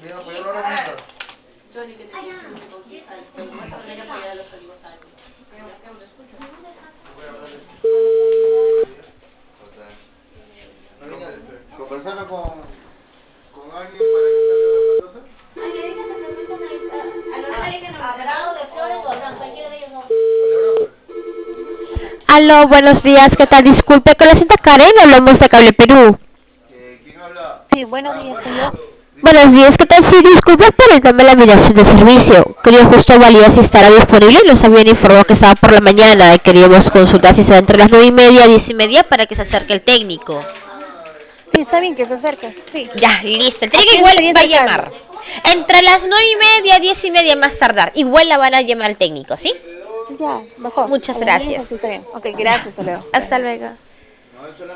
Johnny, que te confunde con quién sabe. Pero vas a tener que apoyar a los aniversarios. Yo te escucho. Conversando con alguien para que salga la baldosa. Ay, le dije que se metan a Lorena dije a Grado de Flores o Abraham, cualquiera de ellos dos. Aló, buenos días, ¿qué tal? Disculpe, con la cinta Karen, hablamos de Cable Perú. ¿Quién habla? Sí, buenos días, soy yo. Buenos días, ¿qué tal? Sí, disculpe por el tema de la migración de servicio. Quería justo validar si estará disponible y nos habían informado que estaba por la mañana. Queríamos consultar si será entre las 9:30 y 10:30 para que se acerque el técnico. Sí, está bien que se acerque, sí. Ya, listo. El ¿A técnico quién igual estaría va a acercando? llamar. Entre las 9:30 y 10:30 más tardar. Igual la van a llamar al técnico, ¿sí? Ya, mejor. Muchas A las 10 gracias. así está bien. Ok, gracias, hasta luego. Hasta luego.